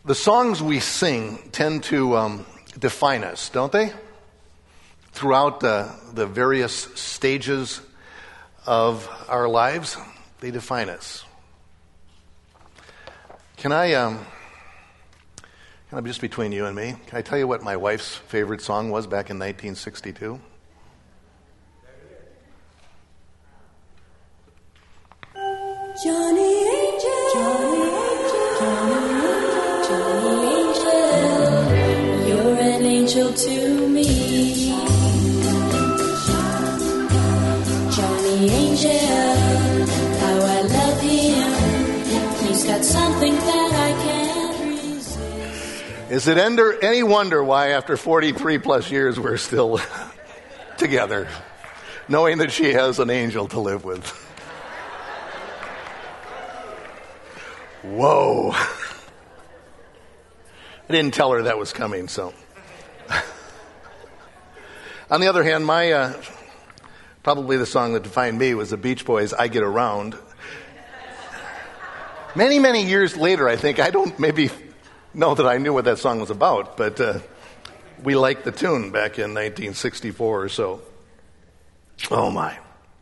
The songs we sing tend to define us, don't they? Throughout the various stages of our lives, they define us. Can I just between you and me, can I tell you what my wife's favorite song was back in 1962? Johnny Angel, Johnny Angel, Johnny Angel, you're an angel to me. Johnny Angel, how I love him. He's got something that I can't resist. Is it any wonder why after 43 plus years we're still together, knowing that she has an angel to live with? Whoa. I didn't tell her that was coming, so. On the other hand, my probably the song that defined me was the Beach Boys' I Get Around. Many, many years later, I think, I don't maybe know that I knew what that song was about, but we liked the tune back in 1964 or so. Oh, my.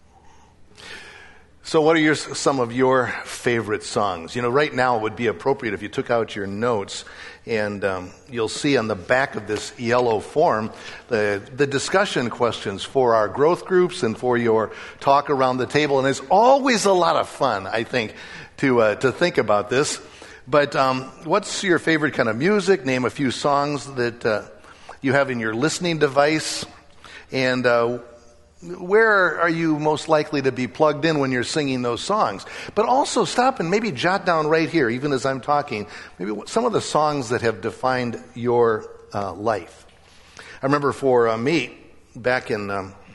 So what are some of your favorite songs? You know, right now it would be appropriate if you took out your notes, and you'll see on the back of this yellow form the discussion questions for our growth groups and for your talk around the table. And it's always a lot of fun, I think, to think about this. But what's your favorite kind of music? Name a few songs that you have in your listening device. And where are you most likely to be plugged in when you're singing those songs? But also stop and maybe jot down right here, even as I'm talking, maybe some of the songs that have defined your life. I remember for me, back in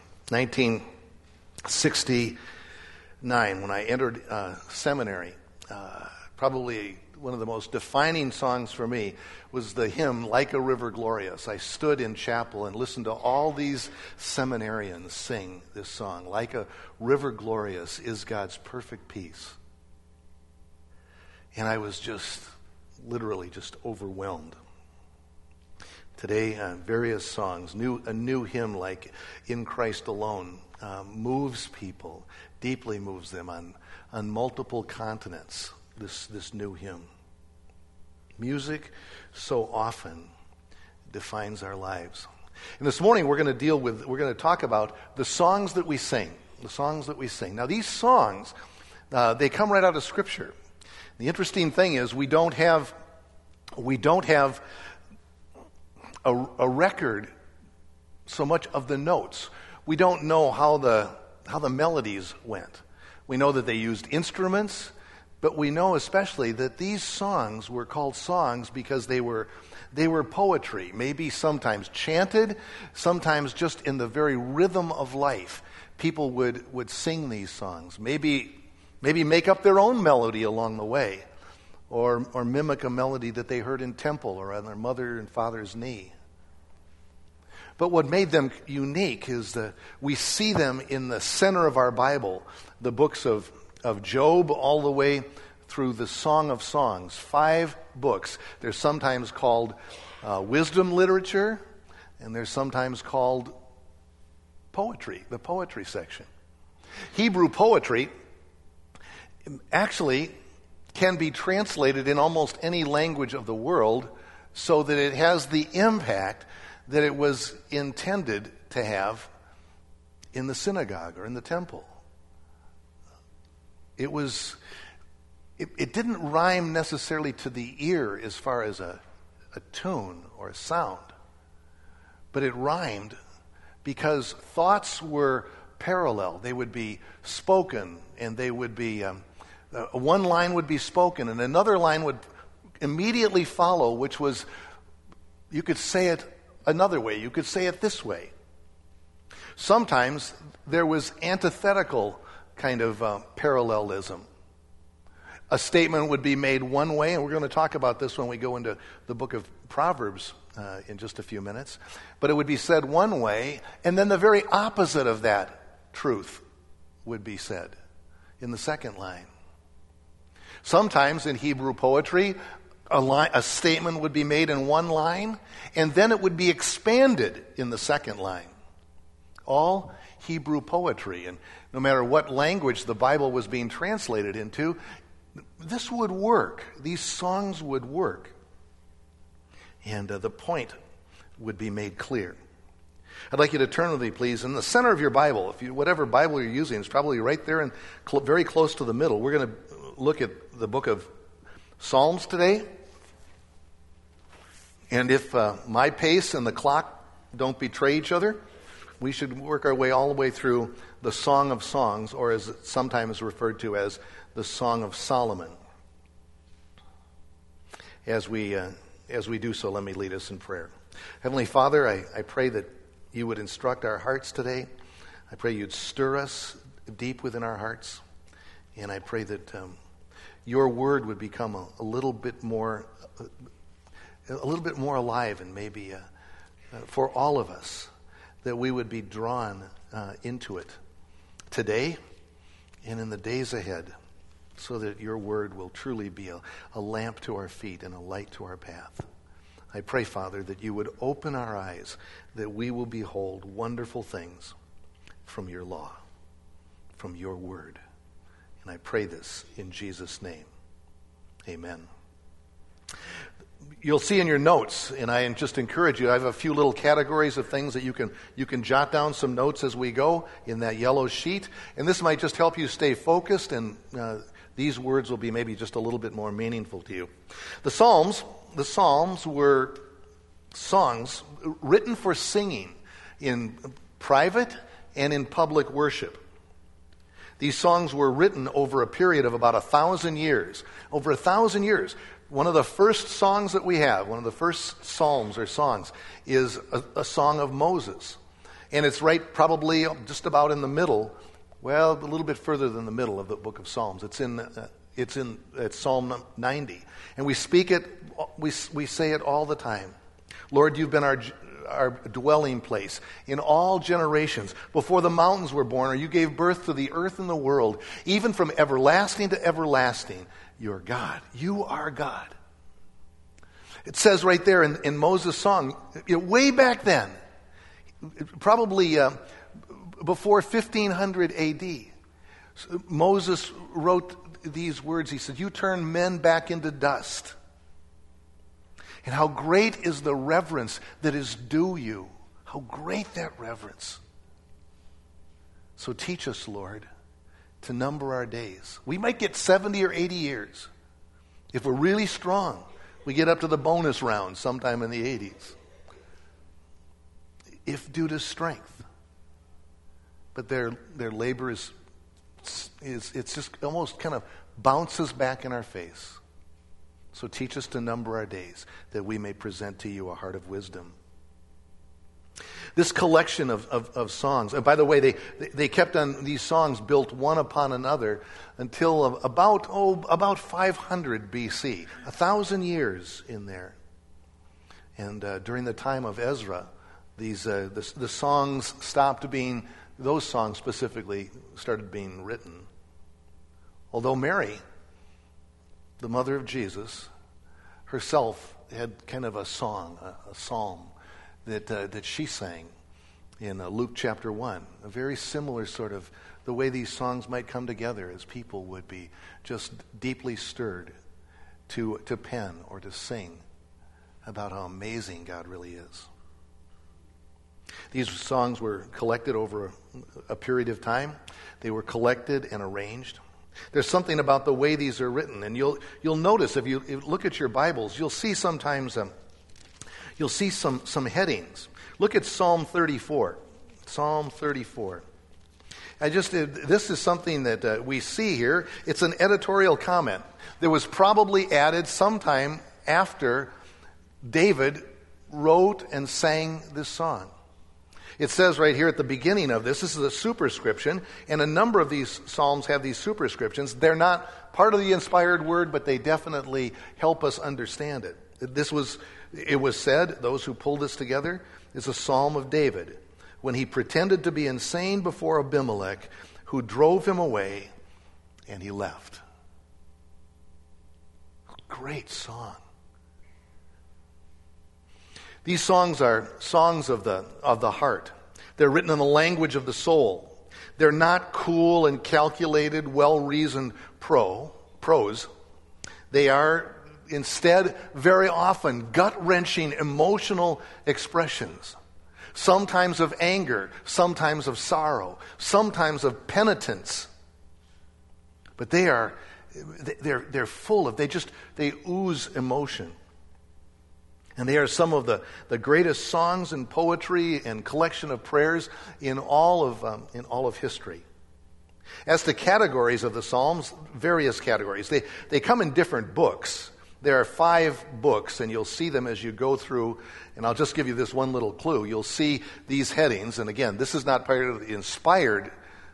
1969, when I entered seminary, probably one of the most defining songs for me was the hymn, Like a River Glorious. I stood in chapel and listened to all these seminarians sing this song. Like a river glorious is God's perfect peace. And I was just, literally just overwhelmed. Today, various songs, a new hymn like In Christ Alone, moves people, deeply moves them on multiple continents. This new hymn. Music so often defines our lives. And this morning we're going to talk about the songs that we sing. The songs that we sing. Now these songs, they come right out of Scripture. The interesting thing is we don't have a record so much of the notes. We don't know how the melodies went. We know that they used instruments. But we know especially that these songs were called songs because they were poetry, maybe sometimes chanted, sometimes just in the very rhythm of life. People would sing these songs, maybe make up their own melody along the way, or mimic a melody that they heard in temple or on their mother and father's knee. But what made them unique is that we see them in the center of our Bible, the books of Job all the way through the Song of Songs, 5 books. They're sometimes called wisdom literature, and they're sometimes called poetry, the poetry section. Hebrew poetry actually can be translated in almost any language of the world so that it has the impact that it was intended to have in the synagogue or in the temple. It didn't rhyme necessarily to the ear as far as a tune or a sound, but it rhymed because thoughts were parallel. They would be spoken, and they would be one line would be spoken, and another line would immediately follow, which was, you could say it another way, you could say it this way. Sometimes there was antithetical kind of parallelism. A statement would be made one way, and we're going to talk about this when we go into the book of Proverbs in just a few minutes. But it would be said one way, and then the very opposite of that truth would be said in the second line. Sometimes in Hebrew poetry, A statement would be made in one line, and then it would be expanded in the second line. All Hebrew poetry, and no matter what language the Bible was being translated into, this would work. These songs would work. And the point would be made clear. I'd like you to turn with me, please, in the center of your Bible. Whatever Bible you're using, it's probably right there and very close to the middle. We're going to look at the book of Psalms today. And if my pace and the clock don't betray each other, we should work our way all the way through the Song of Songs, or as it's sometimes referred to as the Song of Solomon. As we do so, let me lead us in prayer. Heavenly Father, I pray that you would instruct our hearts today. I pray you'd stir us deep within our hearts. And I pray that your word would become a little bit more alive, and maybe for all of us, that we would be drawn into it today and in the days ahead, so that your word will truly be a lamp to our feet and a light to our path. I pray, Father, that you would open our eyes, that we will behold wonderful things from your law, from your word. And I pray this in Jesus' name. Amen. You'll see in your notes, and I just encourage you, I have a few little categories of things that you can jot down some notes as we go in that yellow sheet. And this might just help you stay focused, and these words will be maybe just a little bit more meaningful to you. The Psalms were songs written for singing in private and in public worship. These songs were written over a period of about 1,000 years. Over 1,000 years. One of the first songs that we have, one of the first psalms or songs, is a song of Moses. And it's right probably just about in the middle, well, a little bit further than the middle of the book of Psalms. It's Psalm 90. And we speak it, we say it all the time. Lord, you've been our dwelling place in all generations. Before the mountains were born, or you gave birth to the earth and the world, even from everlasting to everlasting, you're God. You are God. It says right there in Moses' song, way back then, probably before 1500 A.D., Moses wrote these words. He said, you turn men back into dust. And how great is the reverence that is due you. How great that reverence. So teach us, Lord, to number our days. We might get 70 or 80 years. If we're really strong, we get up to the bonus round sometime in the 80s. If due to strength. But their labor it's just almost kind of bounces back in our face. So teach us to number our days, that we may present to you a heart of wisdom. This collection of songs, and by the way, they kept on these songs built one upon another until about 500 BC, 1,000 years in there. And during the time of Ezra, the songs stopped being, those songs specifically started being written. Although Mary, the mother of Jesus, herself had kind of a song, a psalm that she sang in Luke chapter 1. A very similar sort of, the way these songs might come together as people would be just deeply stirred to pen or to sing about how amazing God really is. These songs were collected over a period of time. They were collected and arranged. There's something about the way these are written, and you'll notice if you look at your Bibles, you'll see sometimes you'll see some headings. Look at Psalm 34. Psalm 34. This is something that we see here. It's an editorial comment that was probably added sometime after David wrote and sang this song. It says right here at the beginning of this is a superscription, and a number of these psalms have these superscriptions. They're not part of the inspired word, but they definitely help us understand it. It was said, those who pulled this together, is a psalm of David when he pretended to be insane before Abimelech, who drove him away, and he left. Great song. These songs are songs of the heart. They're written in the language of the soul. They're not cool and calculated, well-reasoned prose. They are instead very often gut-wrenching emotional expressions. Sometimes of anger, sometimes of sorrow, sometimes of penitence. But they're full of, they ooze emotion. And they are some of the greatest songs and poetry and collection of prayers in all of history. As to categories of the Psalms, various categories. They come in different books. There are 5 books, and you'll see them as you go through. And I'll just give you this one little clue. You'll see these headings. And again, this is not part of the inspired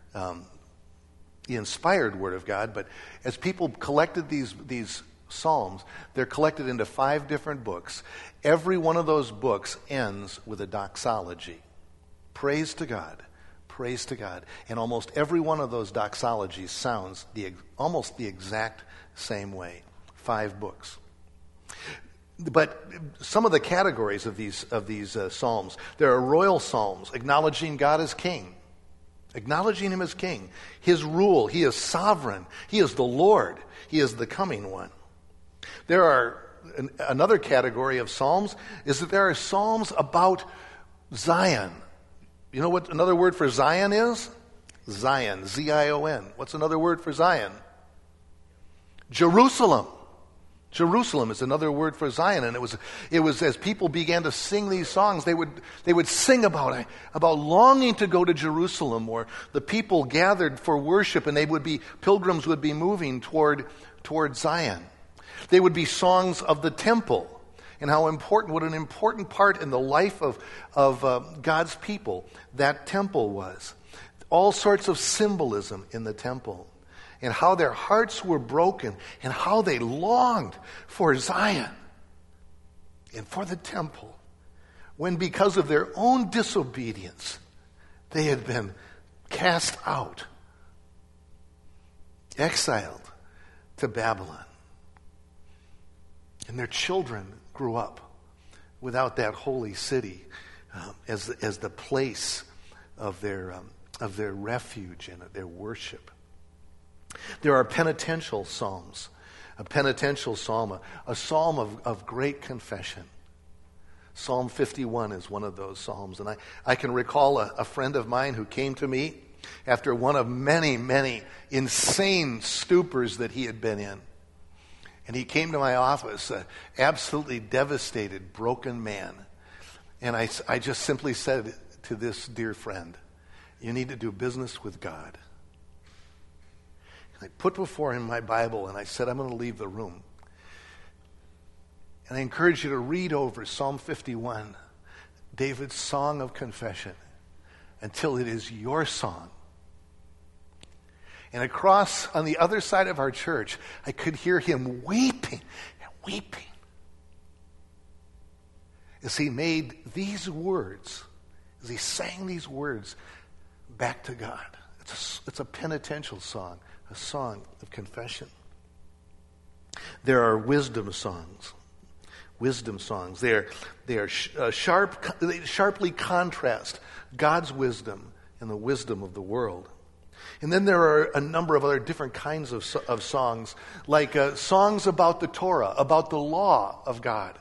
Word of God, but as people collected these Psalms, they're collected into 5 different books. Every one of those books ends with a doxology. Praise to God. Praise to God. And almost every one of those doxologies sounds almost the exact same way. 5 books. But some of the categories of these psalms, there are royal psalms acknowledging God as king, acknowledging him as king, his rule. He is sovereign. He is the Lord. He is the coming one. There are another category of psalms is that there are psalms about Zion. You know what another word for Zion is? Zion, Z-I-O-N. What's another word for Zion? Jerusalem. Jerusalem is another word for Zion, and it was as people began to sing these songs, they would sing about longing to go to Jerusalem, or the people gathered for worship, and pilgrims would be moving toward Zion. They would be songs of the temple, and what an important part in the life of God's people that temple was. All sorts of symbolism in the temple. And how their hearts were broken, and how they longed for Zion and for the temple, when because of their own disobedience, they had been cast out, exiled to Babylon. And their children grew up without that holy city as the place of their refuge and their worship. There are penitential psalms. A penitential psalm, a psalm of great confession. Psalm 51 is one of those psalms. And I can recall a friend of mine who came to me after one of many, many insane stupors that he had been in. And he came to my office, an absolutely devastated, broken man. And I just simply said to this dear friend, you need to do business with God. I put before him my Bible, and I said, I'm going to leave the room. And I encourage you to read over Psalm 51, David's song of confession, until it is your song. And across on the other side of our church, I could hear him weeping and weeping as he made these words, as he sang these words back to God. It's a penitential song. A song of confession. There are wisdom songs. Wisdom songs. They are sharply contrast God's wisdom and the wisdom of the world. And then there are a number of other different kinds of songs, like songs about the Torah, about the law of God.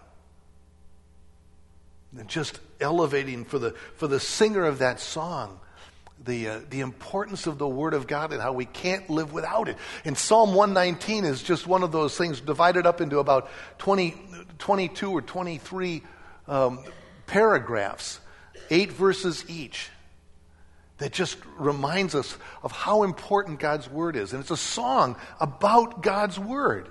And just elevating for the singer of that song the importance of the Word of God and how we can't live without it. And Psalm 119 is just one of those things divided up into about 22 or 23 paragraphs, 8 verses each, that just reminds us of how important God's Word is. And it's a song about God's Word.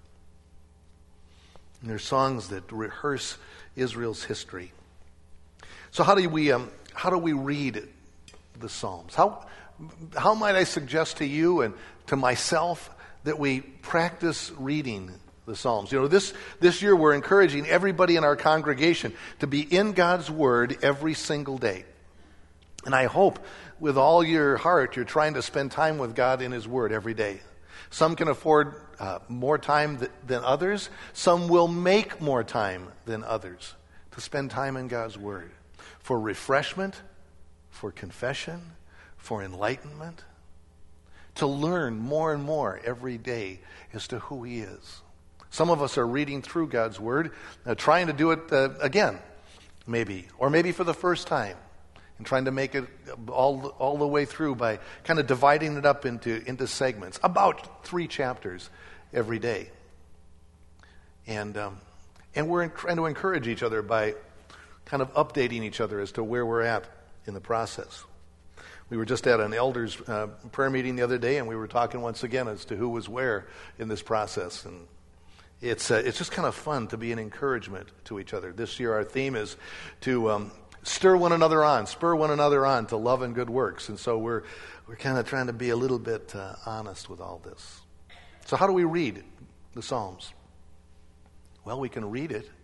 And they're songs that rehearse Israel's history. So how do we read the Psalms? How might I suggest to you and to myself that we practice reading the Psalms? You know, this year we're encouraging everybody in our congregation to be in God's Word every single day. And I hope with all your heart you're trying to spend time with God in His Word every day. Some can afford more time than others. Some will make more time than others to spend time in God's Word for refreshment, for confession, for enlightenment, to learn more and more every day as to who He is. Some of us are reading through God's Word, trying to do it again, maybe, or maybe for the first time, and trying to make it all the way through by kind of dividing it up into segments, about 3 chapters every day. And we're trying to encourage each other by kind of updating each other as to where we're at in the process. We were just at an elders' prayer meeting the other day, and we were talking once again as to who was where in this process. And it's just kind of fun to be an encouragement to each other. This year our theme is to spur one another on to love and good works. And so we're kind of trying to be a little bit honest with all this. So how do we read the Psalms? Well, we can read it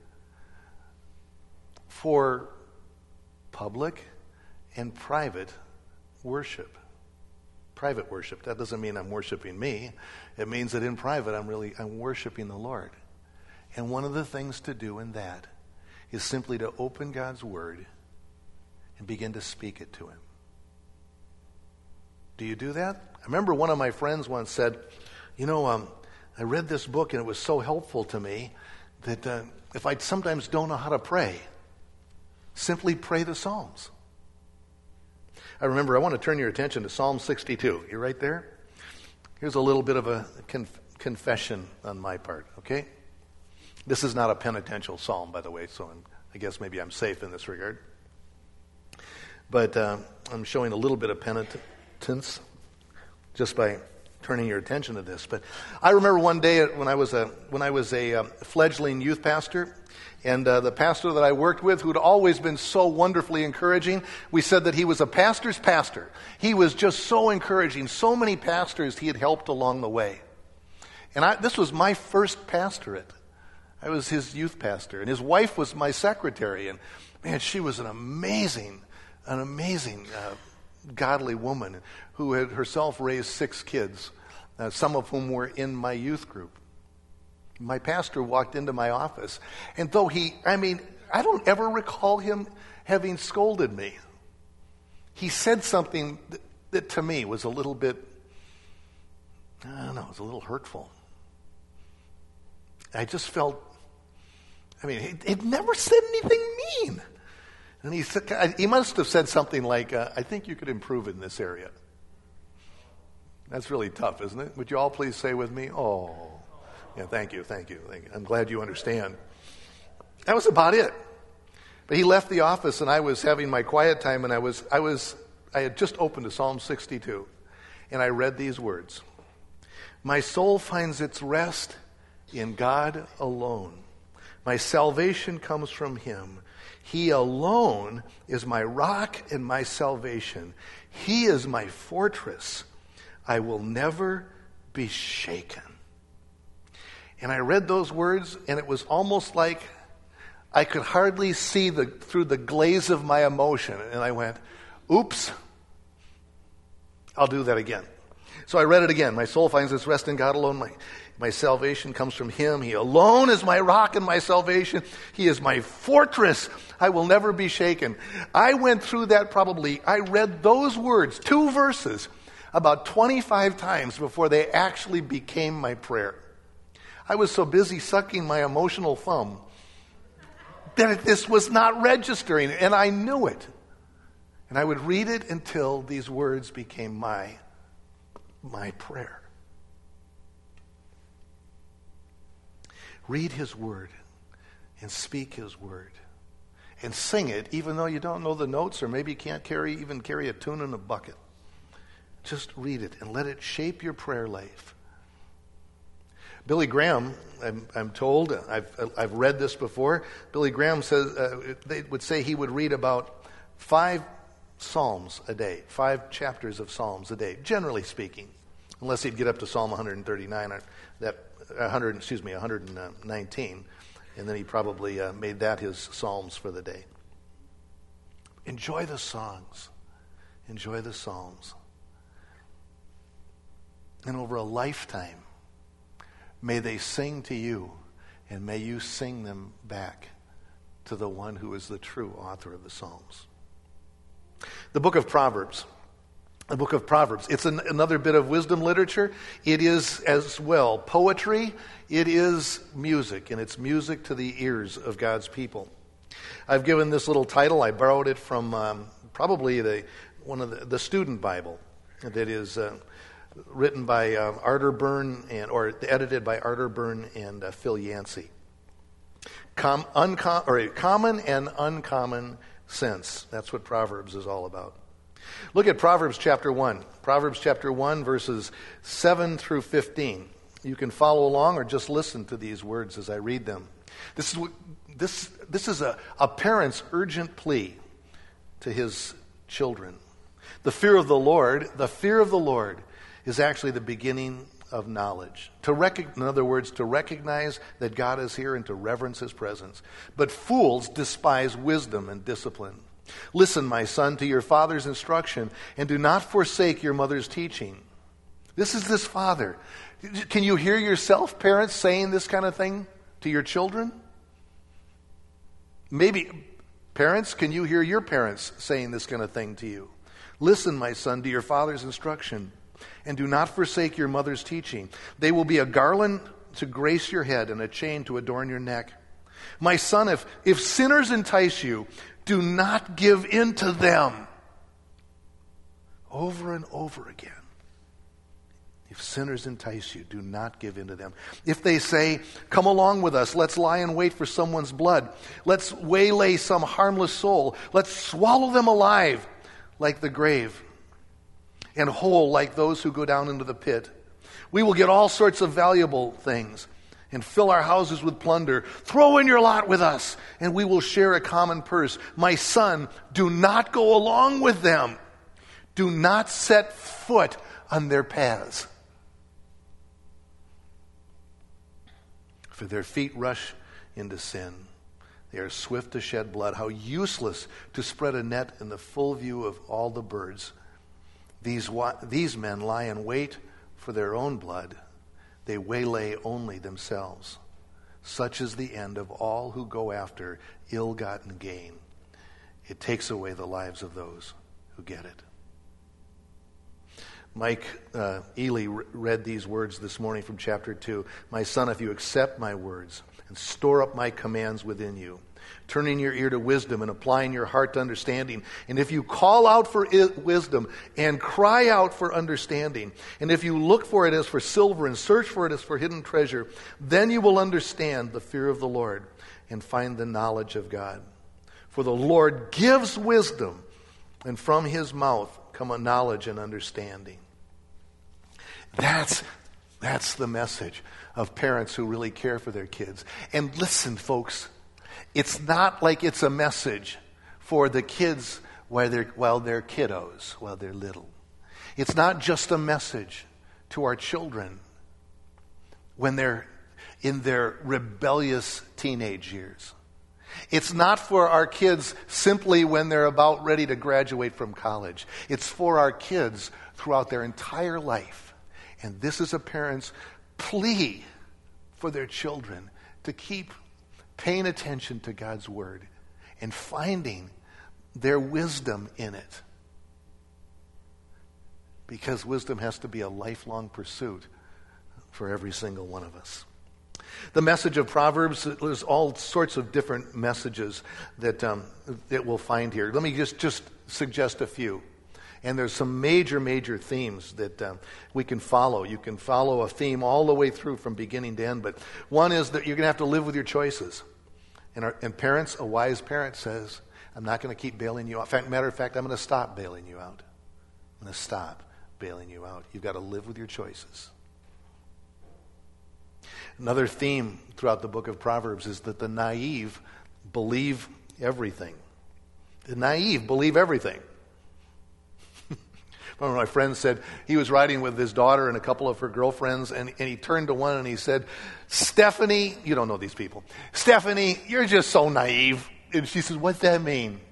for public and private worship. Private worship. That doesn't mean I'm worshiping me. It means that in private I'm worshiping the Lord. And one of the things to do in that is simply to open God's Word and begin to speak it to Him. Do you do that? I remember one of my friends once said, I read this book and it was so helpful to me that if I sometimes don't know how to pray, simply pray the Psalms. I want to turn your attention to Psalm 62. You right there? Here's a little bit of a confession on my part, okay? This is not a penitential psalm, by the way, so I guess maybe I'm safe in this regard. But I'm showing a little bit of penitence just by turning your attention to this. But I remember one day when I was a fledgling youth pastor, and the pastor that I worked with, who'd always been so wonderfully encouraging, we said that he was a pastor's pastor. He was just so encouraging. So many pastors he had helped along the way. And this was my first pastorate. I was his youth pastor, and his wife was my secretary. And man, she was an amazing godly woman who had herself raised 6 kids, some of whom were in my youth group. My pastor walked into my office, and though I don't ever recall him having scolded me. He said something that to me was a little bit, it was a little hurtful. I just felt, he'd never said anything mean. And he must have said something like, I think you could improve in this area. That's really tough, isn't it? Would you all please say with me, oh. Yeah, thank you. I'm glad you understand. That was about it. But he left the office, and I was having my quiet time, and I had just opened to Psalm 62, and I read these words. My soul finds its rest in God alone. My salvation comes from Him. He alone is my rock and my salvation. He is my fortress. I will never be shaken. And I read those words, and it was almost like I could hardly see through the glaze of my emotion. And I went, oops, I'll do that again. So I read it again. My soul finds its rest in God alone. My salvation comes from Him. He alone is my rock and my salvation. He is my fortress. I will never be shaken. I went through that I read those words, 2 verses, about 25 times before they actually became my prayer. I was so busy sucking my emotional thumb that this was not registering, and I knew it. And I would read it until these words became my prayer. Read His Word and speak His Word and sing it, even though you don't know the notes or maybe you can't carry a tune in a bucket. Just read it and let it shape your prayer life. Billy Graham, I'm told, I've read this before. Billy Graham says they would say he would read about 5 Psalms a day, 5 chapters of Psalms a day, generally speaking, unless he'd get up to Psalm 139 or 119, and then he probably made that his Psalms for the day. Enjoy the songs, enjoy the Psalms, and over a lifetime, may they sing to you, and may you sing them back to the one who is the true author of the Psalms. The book of Proverbs. The book of Proverbs. It's another bit of wisdom literature. It is as well poetry. It is music, and it's music to the ears of God's people. I've given this little title. I borrowed it from probably one of the student Bible that is written by Arter Byrne or edited by Arter Byrne and Phil Yancey. Common and uncommon sense. That's what Proverbs is all about. Look at Proverbs chapter 1. Proverbs chapter 1, verses 7 through 15. You can follow along or just listen to these words as I read them. This is a parent's urgent plea to his children. The fear of the Lord is actually the beginning of knowledge. In other words, to recognize that God is here and to reverence his presence. But fools despise wisdom and discipline. Listen, my son, to your father's instruction, and do not forsake your mother's teaching. This is this father. Can you hear yourself, parents, saying this kind of thing to your children? Maybe, parents, can you hear your parents saying this kind of thing to you? Listen, my son, to your father's instruction, and do not forsake your mother's teaching. They will be a garland to grace your head and a chain to adorn your neck. My son, if sinners entice you, do not give in to them. Over and over again. If sinners entice you, do not give in to them. If they say, come along with us, let's lie in wait for someone's blood. Let's waylay some harmless soul. Let's swallow them alive like the grave and whole like those who go down into the pit. We will get all sorts of valuable things and fill our houses with plunder. Throw in your lot with us, and we will share a common purse. My son, do not go along with them. Do not set foot on their paths. For their feet rush into sin. They are swift to shed blood. How useless to spread a net in the full view of all the birds. These men lie in wait for their own blood. They waylay only themselves. Such is the end of all who go after ill-gotten gain. It takes away the lives of those who get it. Mike Ely read these words this morning from chapter 2. My son, if you accept my words and store up my commands within you, turning your ear to wisdom and applying your heart to understanding, and if you call out for wisdom and cry out for understanding, and if you look for it as for silver and search for it as for hidden treasure, then you will understand the fear of the Lord and find the knowledge of God. For the Lord gives wisdom, and from his mouth come a knowledge and understanding. That's the message of parents who really care for their kids. And listen, folks, it's not like it's a message for the kids while they're kiddos, while they're little. It's not just a message to our children when they're in their rebellious teenage years. It's not for our kids simply when they're about ready to graduate from college. It's for our kids throughout their entire life. And this is a parent's plea for their children to keep paying attention to God's word and finding their wisdom in it. Because wisdom has to be a lifelong pursuit for every single one of us. The message of Proverbs, there's all sorts of different messages that we'll find here. Let me just suggest a few. And there's some major themes that we can follow. You can follow a theme all the way through from beginning to end. But one is that you're going to have to live with your choices. And parents, a wise parent says, I'm not going to keep bailing you out. Matter of fact, I'm going to stop bailing you out. I'm going to stop bailing you out. You've got to live with your choices. Another theme throughout the book of Proverbs is that the naive believe everything. The naive believe everything. One of my friends said he was riding with his daughter and a couple of her girlfriends, and he turned to one and he said, Stephanie, you don't know these people. Stephanie, you're just so naive. And she says, what's that mean?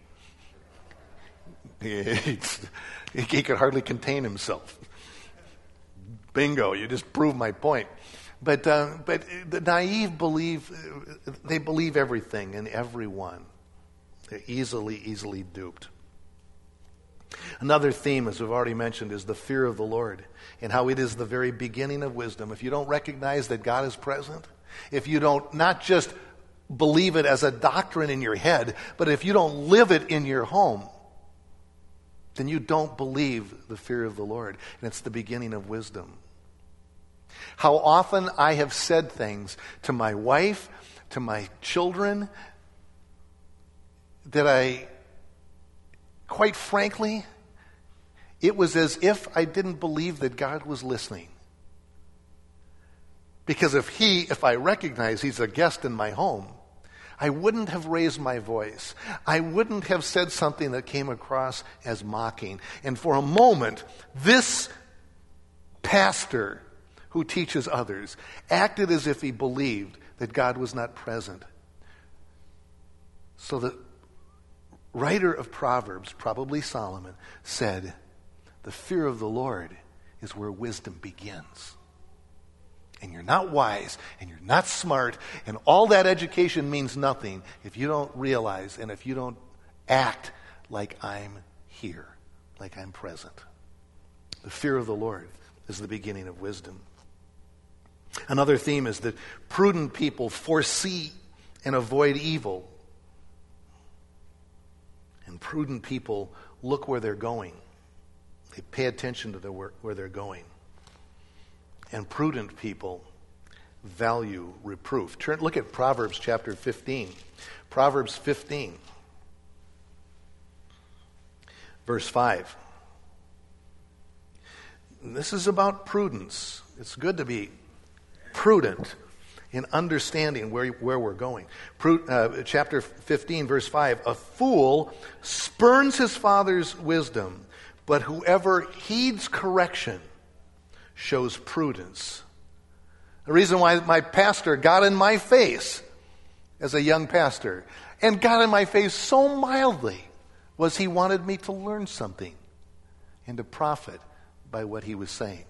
He could hardly contain himself. Bingo, you just proved my point. But the naive believe everything and everyone. They're easily duped. Another theme, as we've already mentioned, is the fear of the Lord and how it is the very beginning of wisdom. If you don't recognize that God is present, if you don't not just believe it as a doctrine in your head, but if you don't live it in your home, then you don't believe the fear of the Lord. And it's the beginning of wisdom. How often I have said things to my wife, to my children, that I, quite frankly, it was as if I didn't believe that God was listening. Because if I recognize He's a guest in my home, I wouldn't have raised my voice. I wouldn't have said something that came across as mocking. And for a moment, this pastor who teaches others acted as if he believed that God was not present. So the writer of Proverbs, probably Solomon, said, the fear of the Lord is where wisdom begins. And you're not wise, and you're not smart, and all that education means nothing if you don't realize and if you don't act like I'm here, like I'm present. The fear of the Lord is the beginning of wisdom. Another theme is that prudent people foresee and avoid evil. And prudent people look where they're going. They pay attention to where they're going. And prudent people value reproof. Look at Proverbs chapter 15. Proverbs 15, verse 5. This is about prudence. It's good to be prudent in understanding where we're going. Chapter 15, verse 5. A fool spurns his father's wisdom, but whoever heeds correction shows prudence. The reason why my pastor got in my face as a young pastor, and got in my face so mildly, was he wanted me to learn something and to profit by what he was saying.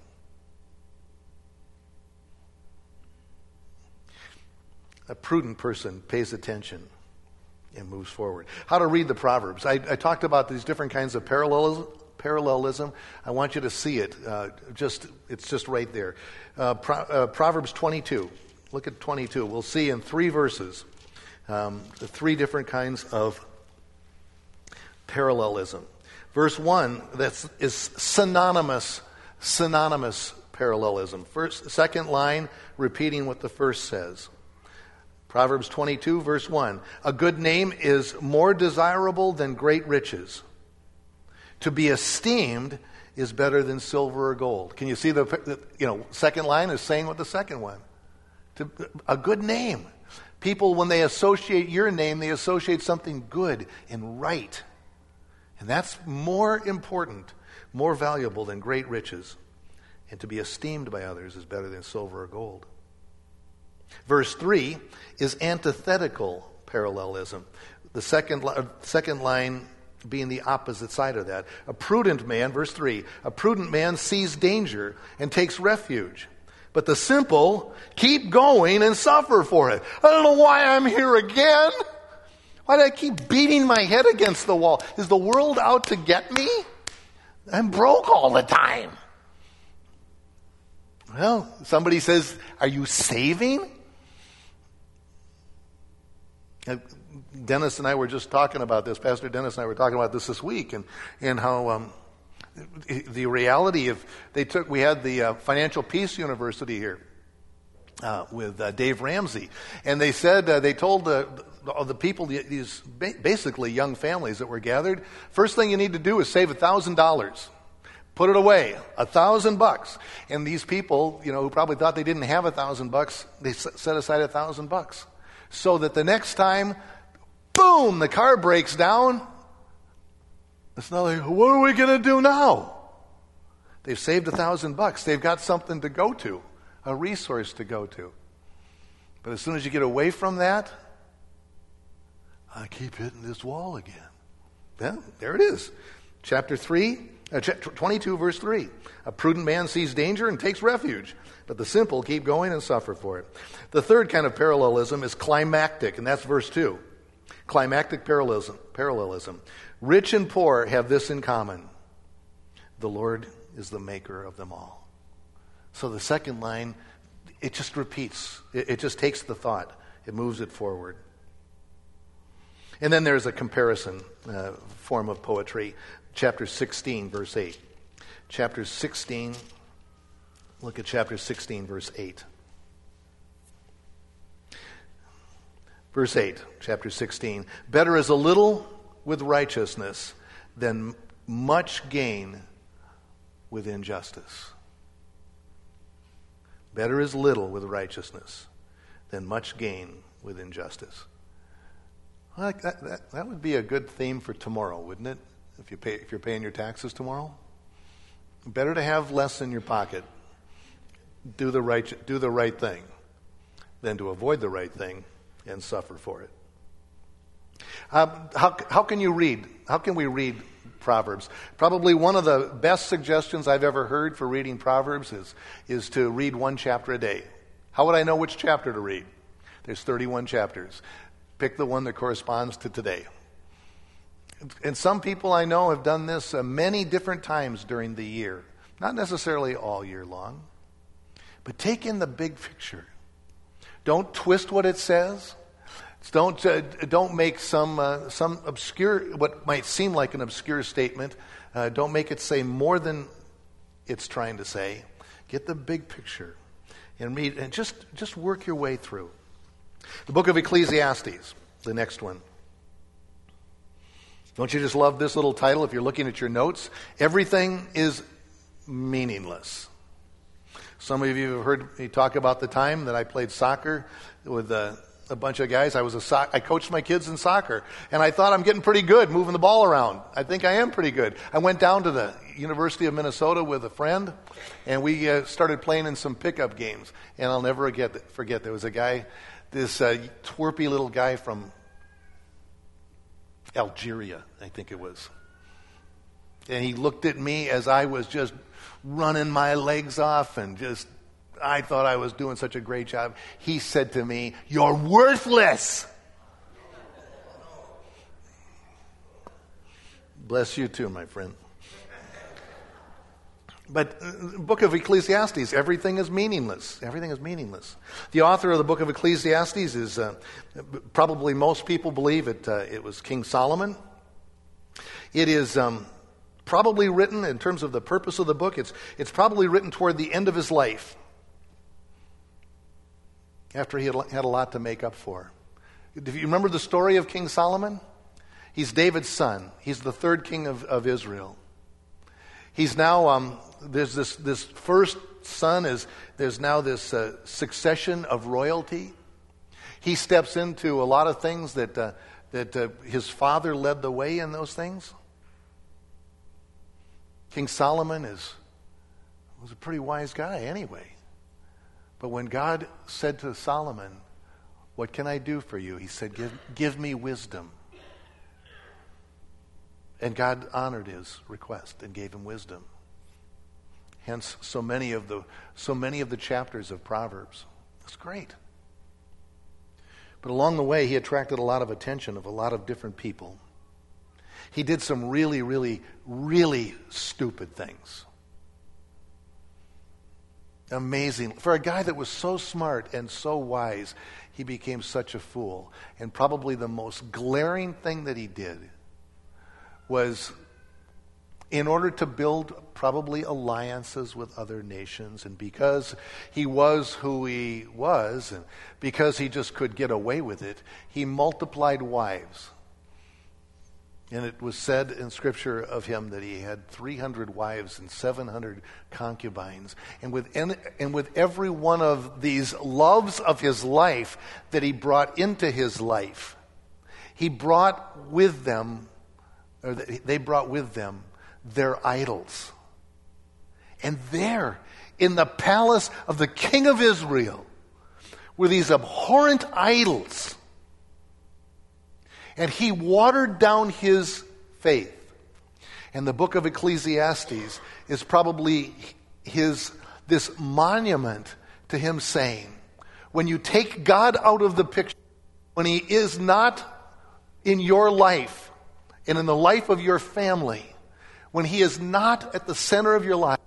A prudent person pays attention and moves forward. How to read the Proverbs. I talked about these different kinds of parallelism. I want you to see it. It's just right there. Proverbs 22. Look at 22. We'll see in 3 verses the 3 different kinds of parallelism. Verse 1 is synonymous parallelism. Second line repeating what the first says. Proverbs 22, verse 1. A good name is more desirable than great riches. To be esteemed is better than silver or gold. Can you see the second line is saying what the second one? A good name. People, when they associate your name, they associate something good and right. And that's more important, more valuable than great riches. And to be esteemed by others is better than silver or gold. Verse 3 is antithetical parallelism. The second line being the opposite side of that. A prudent man, verse 3, a prudent man sees danger and takes refuge. But the simple keep going and suffer for it. I don't know why I'm here again. Why do I keep beating my head against the wall? Is the world out to get me? I'm broke all the time. Well, somebody says, are you saving? Dennis and I were just talking about this. Pastor Dennis and I were talking about this week, and how the reality of we had the Financial Peace University here with Dave Ramsey, and they said they told the people, these basically young families that were gathered, first thing you need to do is save $1,000. Put it away, $1,000. And these people, who probably thought they didn't have $1,000, they set aside $1,000. So that the next time, boom, the car breaks down. It's not like, what are we going to do now? They've saved $1,000. They've got something to go to, a resource to go to. But as soon as you get away from that, I keep hitting this wall again. Then there it is. Chapter 3, Chapter 22, verse 3. A prudent man sees danger and takes refuge, but the simple keep going and suffer for it. The third kind of parallelism is climactic, and that's verse 2. Climactic parallelism. Rich and poor have this in common. The Lord is the maker of them all. So the second line, it just repeats. It just takes the thought. It moves it forward. And then there's a comparison form of poetry. Chapter 16, verse 8. Chapter 16, look at chapter 16, verse 8. Verse 8, chapter 16. Better is a little with righteousness than much gain with injustice. Better is little with righteousness than much gain with injustice. Well, that would be a good theme for tomorrow, wouldn't it? If you're paying your taxes tomorrow, better to have less in your pocket, do the right thing, than to avoid the right thing and suffer for it. How can you read? How can we read Proverbs? Probably one of the best suggestions I've ever heard for reading Proverbs is to read one chapter a day. How would I know which chapter to read? There's 31 chapters. Pick the one that corresponds to today. And some people I know have done this many different times during the year. Not necessarily all year long. But take in the big picture. Don't twist what it says. Don't make some obscure, what might seem like an obscure statement. Don't make it say more than it's trying to say. Get the big picture and read, and just work your way through. The book of Ecclesiastes, the next one. Don't you just love this little title if you're looking at your notes? Everything is meaningless. Some of you have heard me talk about the time that I played soccer with a bunch of guys. I coached my kids in soccer, and I thought I'm getting pretty good moving the ball around. I think I am pretty good. I went down to the University of Minnesota with a friend, and we started playing in some pickup games. And I'll never forget there was a guy, this twerpy little guy from Algeria, I think it was. And he looked at me as I was just running my legs off and I thought I was doing such a great job. He said to me, "You're worthless." Bless you too, my friend. But the book of Ecclesiastes, everything is meaningless. Everything is meaningless. The author of the book of Ecclesiastes is, probably most people believe it was King Solomon. It is probably written, in terms of the purpose of the book, it's probably written toward the end of his life, after he had a lot to make up for. Do you remember the story of King Solomon? He's David's son. He's the third king of Israel. He's now, there's this first son, there's now this succession of royalty. He steps into a lot of things that his father led the way in those things. King Solomon was a pretty wise guy anyway. But when God said to Solomon, "What can I do for you?" he said, give me wisdom. And God honored his request and gave him wisdom. Hence, so many of the chapters of Proverbs. It's great. But along the way, he attracted a lot of attention of a lot of different people. He did some really, really, really stupid things. Amazing. For a guy that was so smart and so wise, he became such a fool. And probably the most glaring thing that he did was, in order to build probably alliances with other nations, and because he was who he was, and because he just could get away with it, he multiplied wives. And it was said in Scripture of him that he had 300 wives and 700 concubines. And with every one of these loves of his life that he brought into his life, he brought with them, or they brought with them, their idols. And there, in the palace of the king of Israel, were these abhorrent idols. And he watered down his faith. And the book of Ecclesiastes is probably this monument to him saying, when you take God out of the picture, when he is not in your life and in the life of your family, when he is not at the center of your life,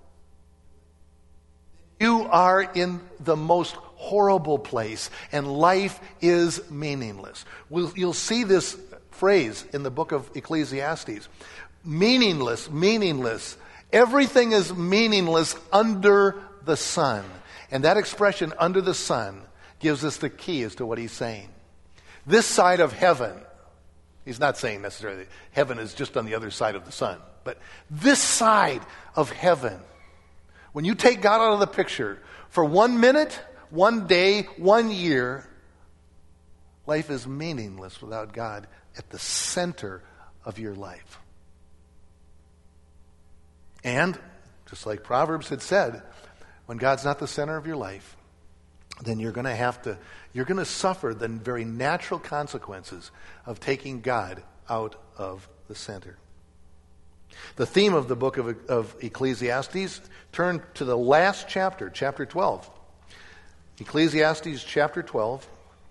you are in the most horrible place, and life is meaningless. You'll see this phrase in the book of Ecclesiastes. Meaningless, meaningless. Everything is meaningless under the sun. And that expression, under the sun, gives us the key as to what he's saying. This side of heaven, he's not saying necessarily heaven is just on the other side of the sun, but this side of heaven, when you take God out of the picture for 1 minute, 1 day, 1 year, life is meaningless without God at the center of your life. And, just like Proverbs had said, when God's not the center of your life, then you're going to suffer the very natural consequences of taking God out of the center. The theme of the book of Ecclesiastes, turn to the last chapter, chapter 12. Ecclesiastes chapter 12.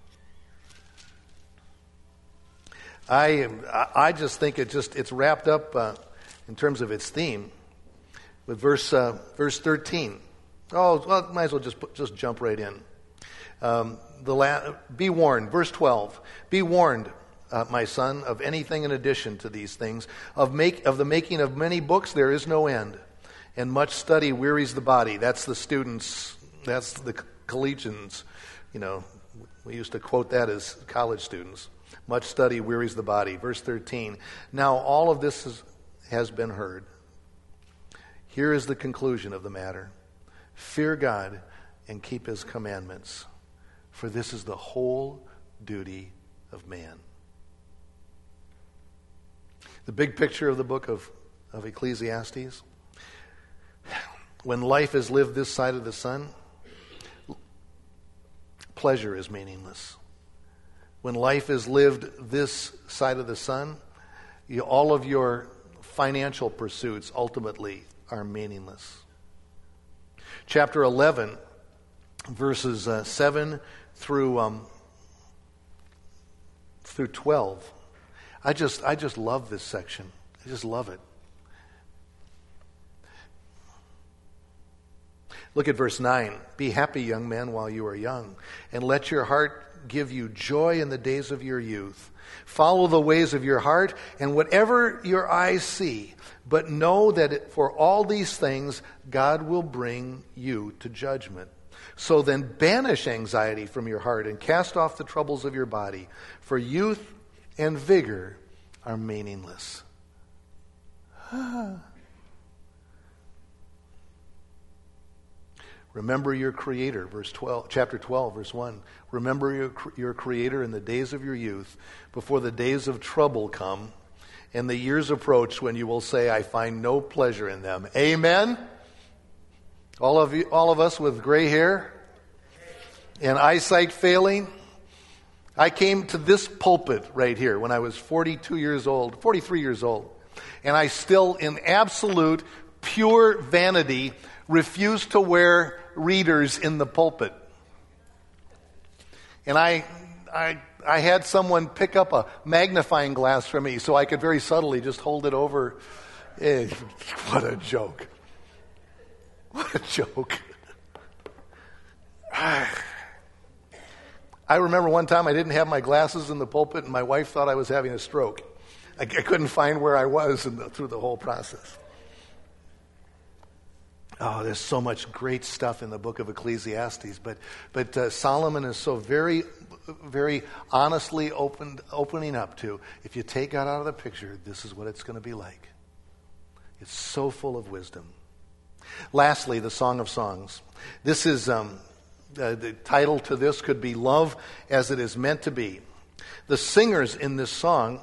I just think it's wrapped up in terms of its theme with verse 13. Oh, well, might as well just jump right in. Be warned, verse 12. Be warned, my son, of anything in addition to these things. Of the making of many books there is no end, and much study wearies the body. That's the students, that's the collegians. You know, we used to quote that as college students. Much study wearies the body. Verse 13. Now all of this has been heard. Here is the conclusion of the matter. Fear God and keep his commandments, for this is the whole duty of man. The big picture of the book of Ecclesiastes. When life is lived this side of the sun, pleasure is meaningless. When life is lived this side of the sun, all of your financial pursuits ultimately are meaningless. Chapter 11, verses 7 through 12. I just love this section. I just love it. Look at verse 9. Be happy, young men, while you are young, and let your heart give you joy in the days of your youth. Follow the ways of your heart and whatever your eyes see, but know that for all these things God will bring you to judgment. So then banish anxiety from your heart and cast off the troubles of your body, for youth and vigor are meaningless. Remember your Creator, chapter 12, verse 1. Remember your Creator in the days of your youth, before the days of trouble come, and the years approach when you will say, I find no pleasure in them. Amen? All of us with gray hair and eyesight failing. I came to this pulpit right here when I was 43 years old, and I still, in absolute pure vanity, refused to wear readers in the pulpit. And I had someone pick up a magnifying glass for me so I could very subtly just hold it over. What a joke. What a joke. I remember one time I didn't have my glasses in the pulpit and my wife thought I was having a stroke. I couldn't find where I was through the whole process. Oh, there's so much great stuff in the book of Ecclesiastes, but Solomon is so very, very honestly opening up to, if you take God out of the picture, this is what it's going to be like. It's so full of wisdom. Lastly, the Song of Songs. This is the title to this could be Love as It Is Meant to Be. The singers in this song,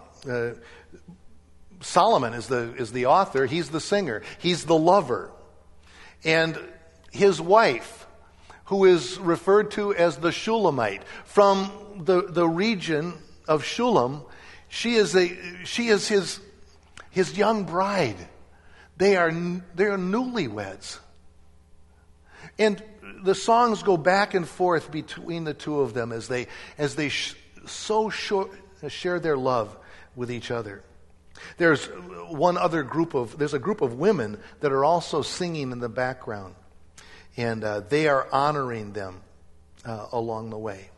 Solomon is the author. He's the singer. He's the lover. And his wife, who is referred to as the Shulamite, from the region of Shulam, she is his young bride. They are newlyweds. And the songs go back and forth between the two of them as they share their love with each other. There's a group of women that are also singing in the background, and they are honoring them along the way.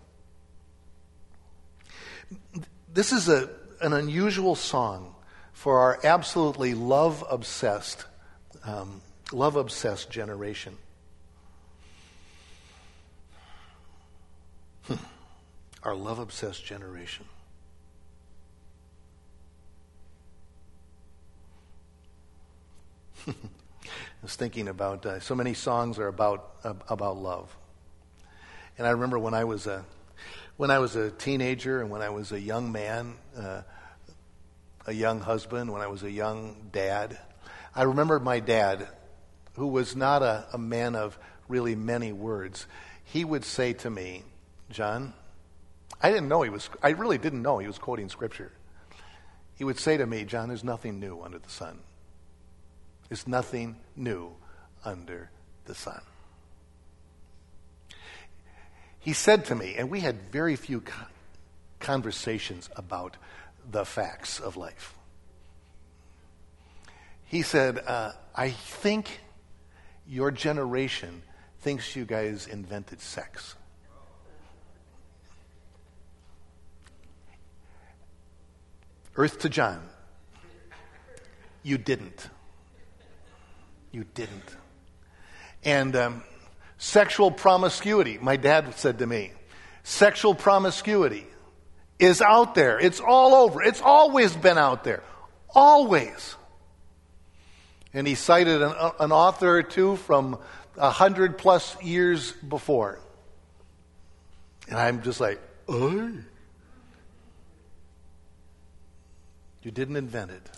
This is an unusual song for our absolutely love-obsessed generation. Our love-obsessed generation. I was thinking about so many songs are about love, and I remember when I was a teenager and when I was a young man, a young husband, when I was a young dad. I remember my dad, who was not a man of really many words. He would say to me, "John," I really didn't know he was quoting scripture. He would say to me, "John, there's nothing new under the sun. There's nothing new under the sun." He said to me, and we had very few conversations about the facts of life. He said, "I think your generation thinks you guys invented sex." Earth to John, you didn't. You didn't. And sexual promiscuity, my dad said to me, sexual promiscuity is out there. It's all over. It's always been out there. Always. And he cited an author or two from 100+ years before. And I'm just like, oh. You didn't invent it.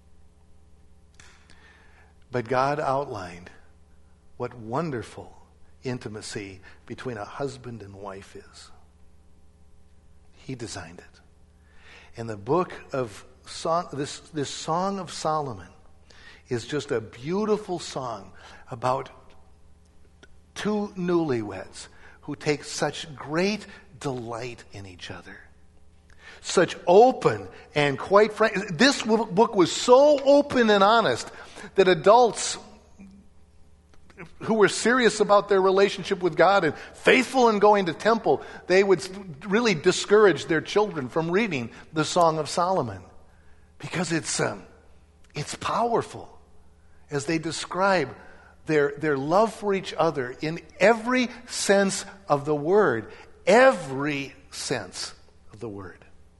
But God outlined what wonderful intimacy between a husband and wife is. He designed it. And the book of song, this Song of Solomon, is just a beautiful song about two newlyweds who take such great delight in each other. Such open and quite frank. This book was so open and honest that adults who were serious about their relationship with God and faithful in going to temple, they would really discourage their children from reading the Song of Solomon because it's powerful as they describe their love for each other in every sense of the word. Every sense of the word.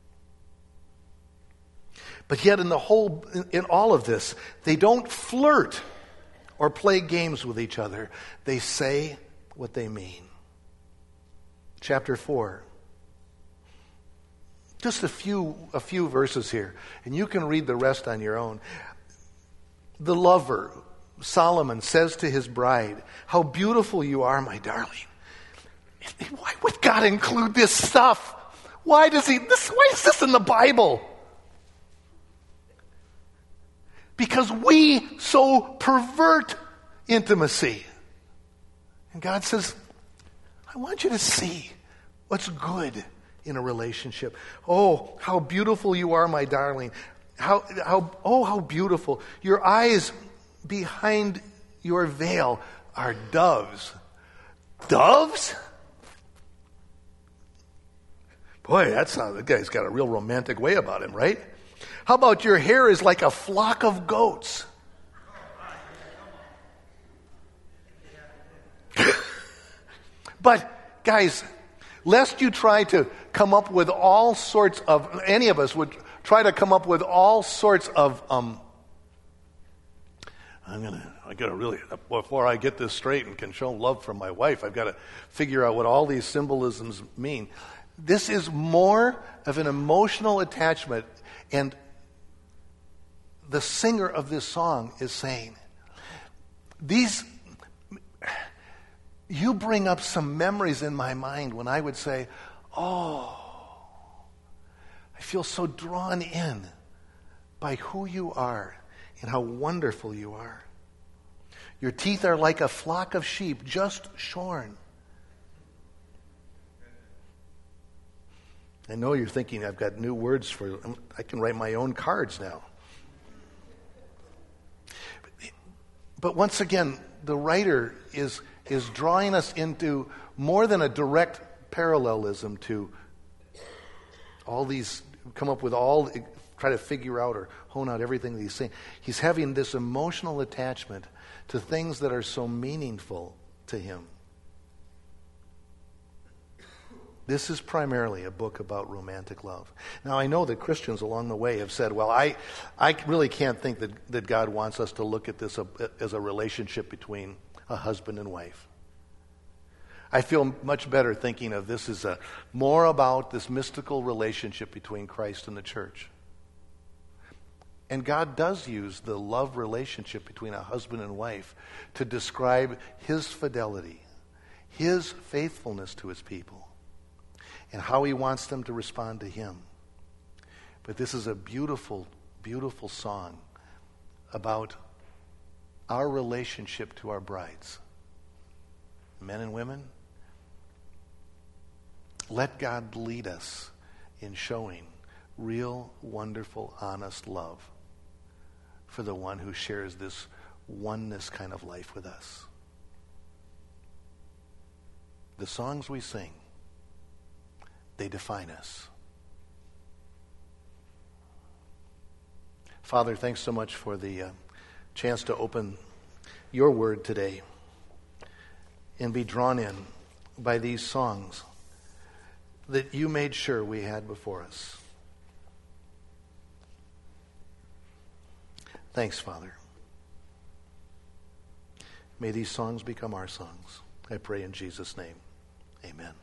But yet in all of this, they don't flirt or play games with each other. They say what they mean. Chapter 4. Just a few verses here, and you can read the rest on your own. The lover, Solomon, says to his bride, "How beautiful you are, my darling." Why would God include this stuff? Why is this in the Bible? Because we so pervert intimacy. And God says, I want you to see what's good in a relationship. Oh, how beautiful you are, my darling. How beautiful. Your eyes behind your veil are doves. Doves? Boy, that guy's got a real romantic way about him, right? How about your hair is like a flock of goats? But, guys, lest you try to come up with all sorts of, any of us would try to come up with all sorts of, before I get this straight and can show love from my wife, I've got to figure out what all these symbolisms mean. This is more of an emotional attachment, and the singer of this song is saying, you bring up some memories in my mind when I would say, oh, I feel so drawn in by who you are and how wonderful you are. Your teeth are like a flock of sheep just shorn. I know you're thinking, I've got new words for, I can write my own cards now. But once again, the writer is drawing us into more than a direct parallelism to all these, come up with all, try to figure out or hone out everything that he's saying. He's having this emotional attachment to things that are so meaningful to him. This is primarily a book about romantic love. Now, I know that Christians along the way have said, well, I really can't think that God wants us to look at this as a relationship between a husband and wife. I feel much better thinking of this as more about this mystical relationship between Christ and the church. And God does use the love relationship between a husband and wife to describe his fidelity, his faithfulness to his people, and how he wants them to respond to him. But this is a beautiful, beautiful song about our relationship to our brides. Men and women, let God lead us in showing real, wonderful, honest love for the one who shares this oneness kind of life with us. The songs we sing, they define us. Father, thanks so much for the chance to open your word today and be drawn in by these songs that you made sure we had before us. Thanks, Father. May these songs become our songs. I pray in Jesus' name. Amen.